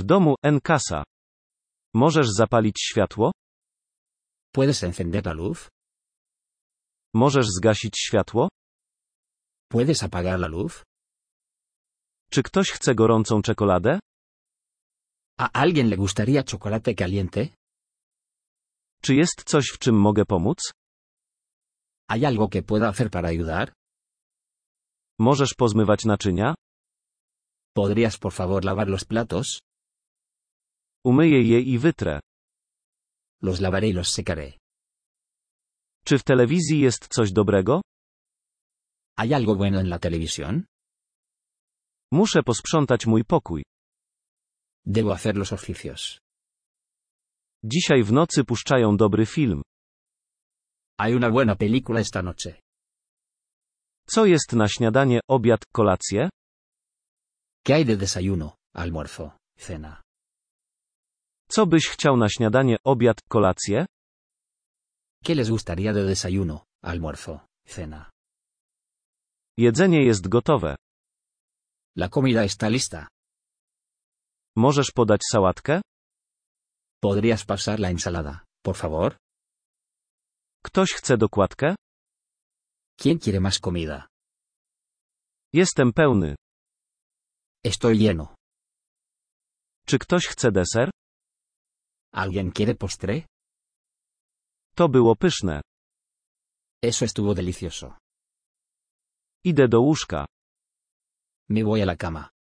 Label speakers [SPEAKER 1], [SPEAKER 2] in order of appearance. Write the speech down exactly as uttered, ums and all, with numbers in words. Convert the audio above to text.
[SPEAKER 1] domu, en casa. Możesz zapalić światło?
[SPEAKER 2] ¿Puedes encender la luz?
[SPEAKER 1] Możesz zgasić światło?
[SPEAKER 2] ¿Puedes apagar la luz?
[SPEAKER 1] Czy ktoś chce gorącą czekoladę?
[SPEAKER 2] ¿A alguien le gustaría chocolate caliente?
[SPEAKER 1] Czy jest coś, w czym mogę pomóc?
[SPEAKER 2] ¿Hay algo que pueda hacer para ayudar?
[SPEAKER 1] Możesz pozmywać naczynia?
[SPEAKER 2] ¿Podrías por favor lavar los platos?
[SPEAKER 1] Umyję je i wytrę.
[SPEAKER 2] Los lavaré y los secaré.
[SPEAKER 1] Czy w telewizji jest coś dobrego?
[SPEAKER 2] ¿Hay algo bueno en la televisión?
[SPEAKER 1] Muszę posprzątać mój pokój.
[SPEAKER 2] Debo hacer los oficios.
[SPEAKER 1] Dzisiaj w nocy puszczają dobry film.
[SPEAKER 2] Hay una buena película esta noche.
[SPEAKER 1] Co jest na śniadanie, obiad, kolację?
[SPEAKER 2] ¿Qué hay de desayuno, almuerzo, cena?
[SPEAKER 1] Co byś chciał na śniadanie, obiad, kolację?
[SPEAKER 2] ¿Qué les gustaría de desayuno, almuerzo, cena?
[SPEAKER 1] Jedzenie jest gotowe.
[SPEAKER 2] La comida está lista.
[SPEAKER 1] Możesz podać sałatkę?
[SPEAKER 2] ¿Podrías pasar la ensalada, por favor?
[SPEAKER 1] Ktoś chce dokładkę?
[SPEAKER 2] ¿Quién quiere más comida?
[SPEAKER 1] Jestem pełny.
[SPEAKER 2] Estoy lleno.
[SPEAKER 1] Czy ktoś chce deser?
[SPEAKER 2] ¿Alguien quiere postre?
[SPEAKER 1] To było pyszne.
[SPEAKER 2] Eso estuvo delicioso.
[SPEAKER 1] Idę do łóżka.
[SPEAKER 2] Me voy a la cama.